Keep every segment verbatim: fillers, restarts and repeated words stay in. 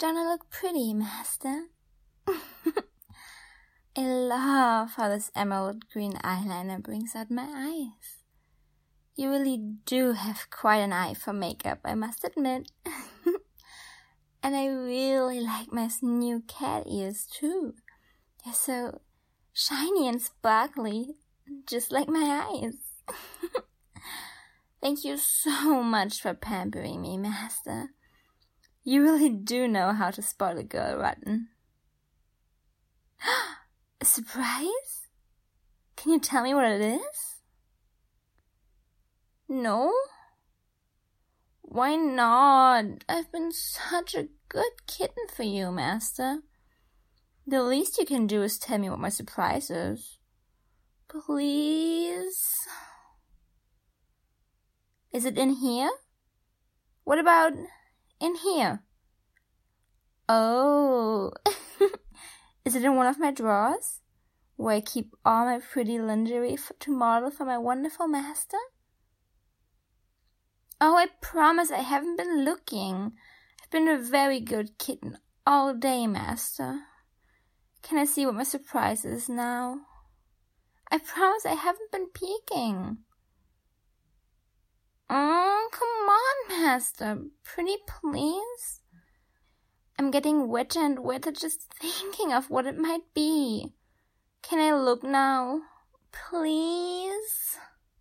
Don't I look pretty, Master? I love how this emerald green eyeliner brings out my eyes. You really do have quite an eye for makeup, I must admit. And I really like my new cat ears too. They're so shiny and sparkly, just like my eyes. Thank you so much for pampering me, Master. You really do know how to spoil a girl rotten. A surprise? Can you tell me what it is? No? Why not? I've been such a good kitten for you, Master. The least you can do is tell me what my surprise is. Please? Is it in here? What about in here? Oh, is it in one of my drawers, where I keep all my pretty lingerie for, to model for my wonderful master? Oh, I promise I haven't been looking. I've been a very good kitten all day, Master. Can I see what my surprise is now? I promise I haven't been peeking. Oh, come on, Master. Pretty please? I'm getting wetter and wetter just thinking of what it might be. Can I look now? Please?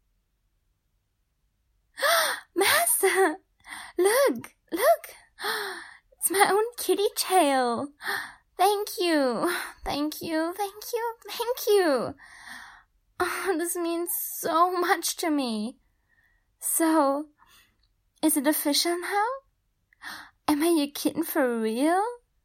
Master! Look! Look! It's my own kitty tail. Thank you. Thank you. Thank you. Thank you. Oh, this means so much to me. So, is it official now? Am I your kitten for real?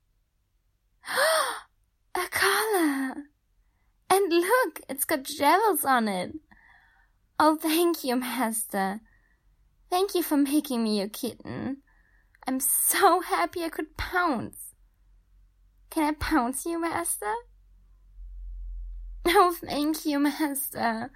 A collar! And look, it's got jewels on it. Oh, thank you, Master. Thank you for making me your kitten. I'm so happy I could pounce. Can I pounce you, Master? Oh, thank you, Master.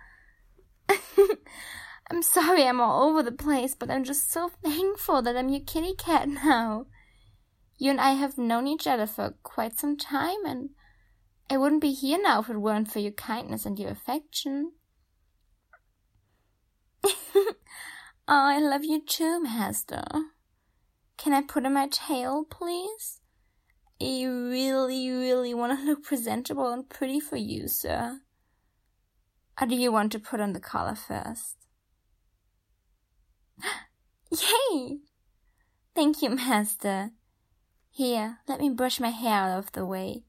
I'm sorry I'm all over the place, but I'm just so thankful that I'm your kitty cat now. You and I have known each other for quite some time, and I wouldn't be here now if it weren't for your kindness and your affection. Oh, I love you too, Master. Can I put on my tail, please? I really, really want to look presentable and pretty for you, sir. Or do you want to put on the collar first? Yay! Thank you, Master. Here, let me brush my hair out of the way.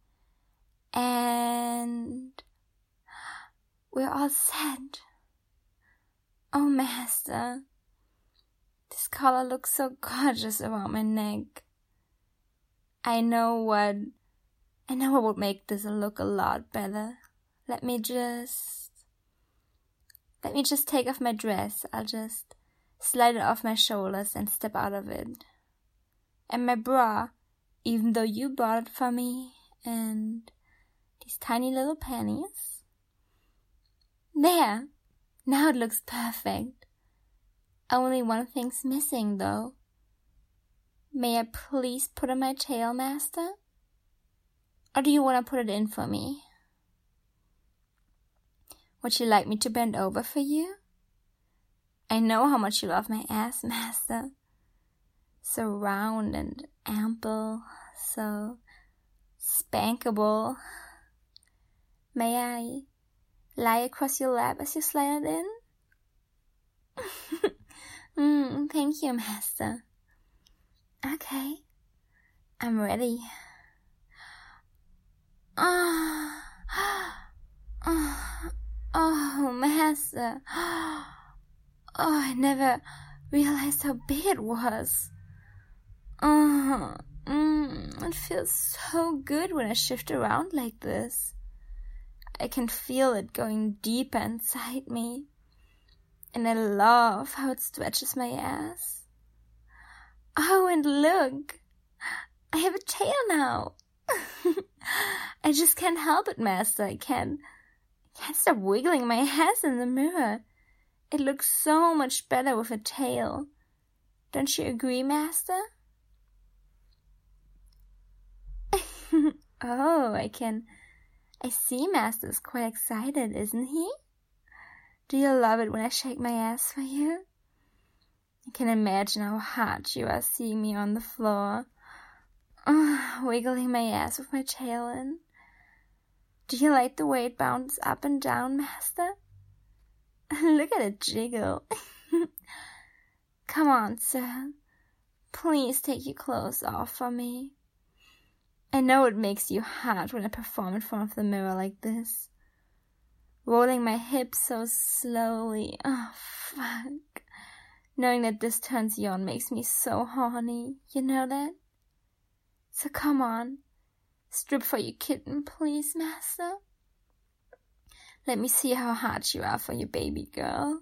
And we're all set. Oh, Master. This collar looks so gorgeous around my neck. I know what, I know what would make this look a lot better. Let me just, let me just take off my dress. I'll just slide it off my shoulders and step out of it. And my bra, even though you bought it for me, and these tiny little panties. There! Now it looks perfect. Only one thing's missing, though. May I please put on my tail, Master? Or do you want to put it in for me? Would you like me to bend over for you? I know how much you love my ass, Master. So round and ample, so spankable. May I lie across your lap as you slide it in? mm, thank you, Master. Okay, I'm ready. Oh, oh, oh, Master. Oh, I never realized how big it was. Oh, mm, it feels so good when I shift around like this. I can feel it going deeper inside me. And I love how it stretches my ass. Oh, and look! I have a tail now! I just can't help it, Master. I can't, I can't stop wiggling my ass in the mirror. It looks so much better with a tail. Don't you agree, Master? Oh, I can... I see Master's quite excited, isn't he? Do you love it when I shake my ass for you? I can imagine how hot you are seeing me on the floor, oh, wiggling my ass with my tail in. Do you like the way it bounces up and down, Master? Look at it jiggle. Come on, sir. Please take your clothes off for me. I know it makes you hot when I perform in front of the mirror like this. Rolling my hips so slowly. Oh, fuck. Knowing that this turns you on makes me so horny. You know that? So come on. Strip for your kitten, please, Master. Let me see how hot you are for your baby girl.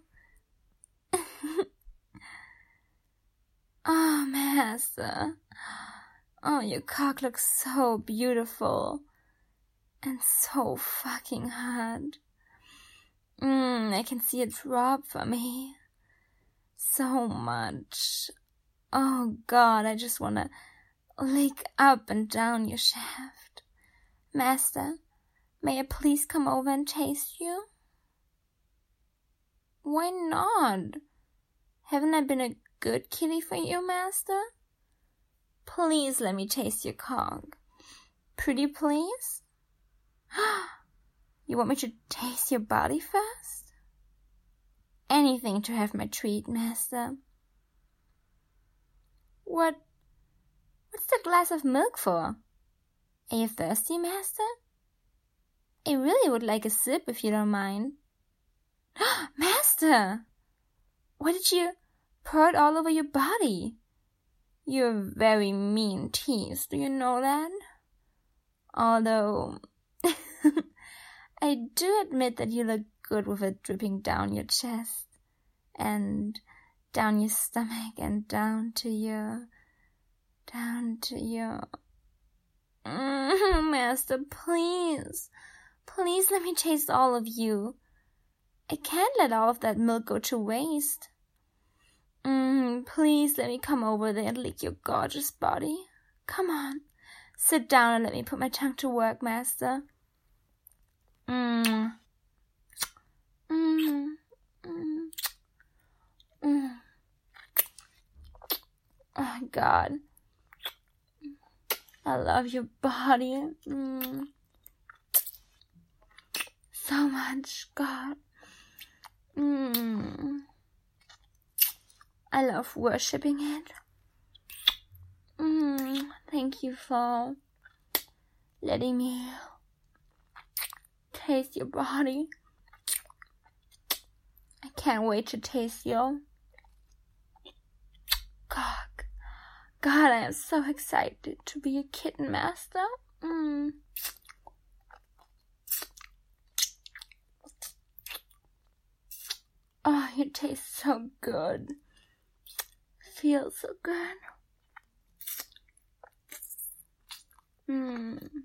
Oh, Master. Oh, your cock looks so beautiful. And so fucking hot. Mmm, I can see it drop for me. So much. Oh, God, I just want to lick up and down your shaft. Master, may I please come over and taste you? Why not? Haven't I been a good kitty for you, Master? Please let me taste your cock. Pretty please? You want me to taste your body first? Anything to have my treat, Master. What? What's that glass of milk for? Are you thirsty, Master? I really would like a sip if you don't mind. Master! Why did you pour it all over your body? You're very mean tease, do you know that? Although, I do admit that you look good with it dripping down your chest, and down your stomach, and down to your, down to your... Mm, Master, please, please let me taste all of you. I can't let all of that milk go to waste. Mm, please let me come over there and lick your gorgeous body. Come on, sit down and let me put my tongue to work, Master. Mm. Mm. Mm. Mm. Oh, God. I love your body. Mm. So much, God. Mm. I love worshipping it. Mm. Thank you for letting me taste your body. I can't wait to taste your cock. God, I am so excited to be a kitten, Master. Mm. Oh, you taste so good. Feels so good. Mm.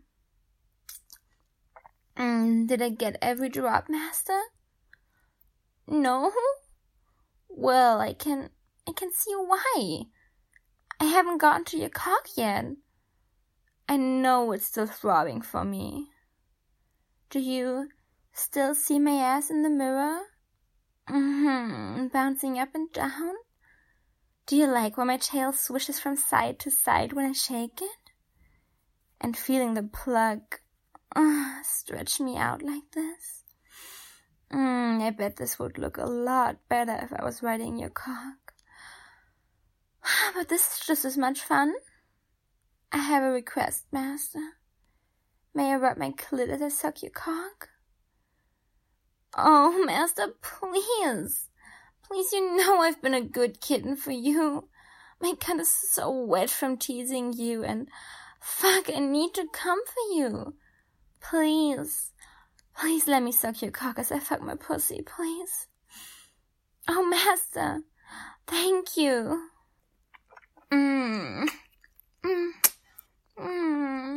Mm. Did I get every drop, Master? No? Well, I can, I can see why. I haven't gotten to your cock yet. I know it's still throbbing for me. Do you still see my ass in the mirror? Mm-hmm. Bouncing up and down? Do you like when my tail swishes from side to side when I shake it? And feeling the plug uh, stretch me out like this? Mm, I bet this would look a lot better if I was riding your cock. But this is just as much fun. I have a request, Master. May I rub my clit as I suck your cock? Oh, Master, please. Please, you know I've been a good kitten for you. My cunt is so wet from teasing you, and fuck, I need to come for you. Please. Please let me suck your cock as I fuck my pussy, please. Oh, Master, thank you. Mmm. Mmm. Mmm.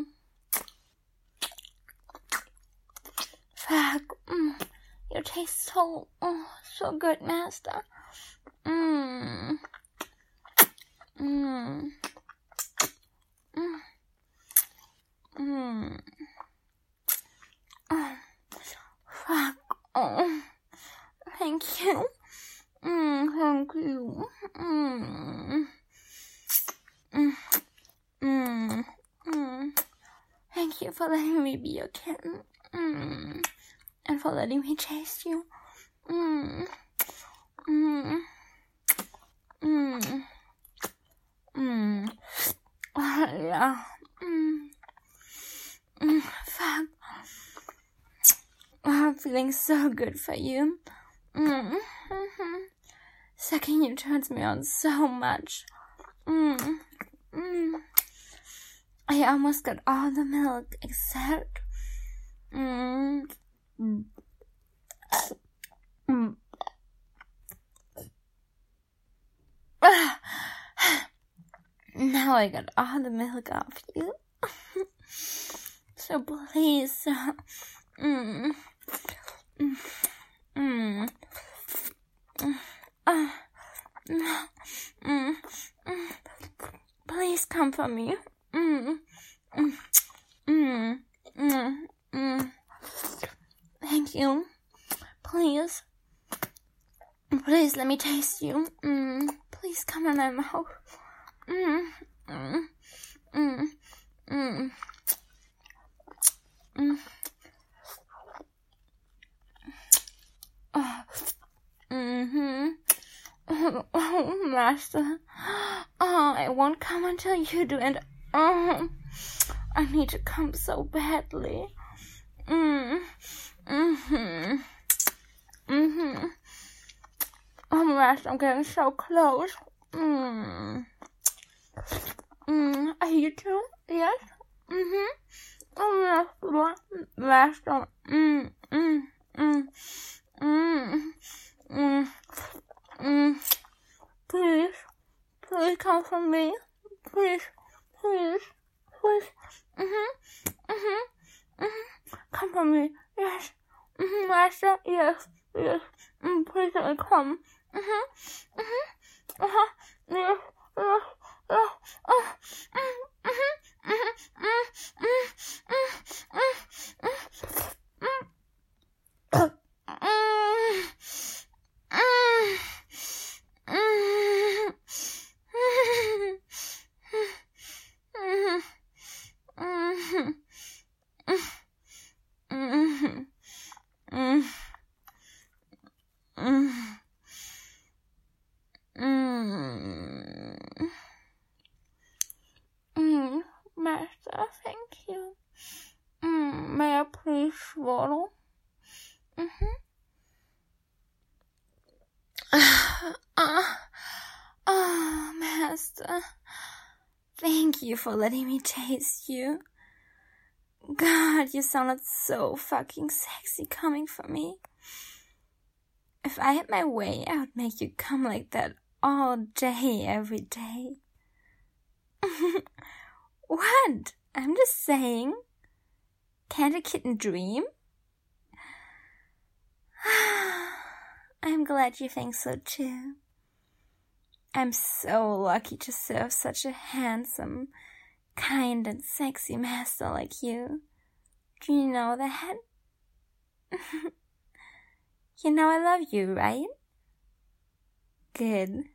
Fuck. Mmm. You taste so, oh, so good, Master. Mmm. Mmm. Mmm. Mm. Oh, fuck. Oh, thank you. Mm, thank you. Mm. Mm. Mm. Mm. Thank you for letting me be your kitten. Mm. And for letting me chase you. Mm. Mm. Mm. Mm. Oh, yeah. Mm. Mm. Fuck. I'm feeling so good for you. Mm. Mm-hmm. Sucking you turns me on so much. Mm. Mm. I almost got all the milk except. Mm. Mm. Mm. Now I got all the milk off you. So please. Mm. Mm. Mm. Uh, mm. Mm. Please come for me. Mm. Mm. Mm. Mm. Mm. Thank you. Please. Please let me taste you. Mm. Please come in my mouth. Mm. Mm. Mm. Mm. Mm. Oh. Mm-hmm. Oh, oh, master. Oh, I won't come until you do, and oh, I need to come so badly. Mm. Mm-hmm. Mm-hmm. Oh, master, I'm getting so close. Mm. Mm. Are you too? Yes? Mm-hmm. Oh, master. Master. Mm. Mm. Mm. Mm. Mm. Mm. Please. Please come for me. Please. Please. Please. Mm-hmm. Mm-hmm. Mm-hmm. Come for me. Yes. Mm-hmm, master. Yes. Yes. Mm, please let me come. Mm-hmm. Mm-hmm. Uh-huh. Yes. Yes. Yes. Oh. Mm-hmm. Mm-hmm. Mm-hmm. Mm-hmm. Mm-hmm. Mm-hmm. Master, thank you. Mm, may I please swallow? Mm-hmm. Oh, oh, master. Thank you for letting me taste you. God, you sounded so fucking sexy coming for me. If I had my way, I would make you come like that all day, every day. What? I'm just saying. Can't a kitten dream? I'm glad you think so too. I'm so lucky to serve such a handsome, kind and sexy master like you. Do you know that? You know I love you, right? Good.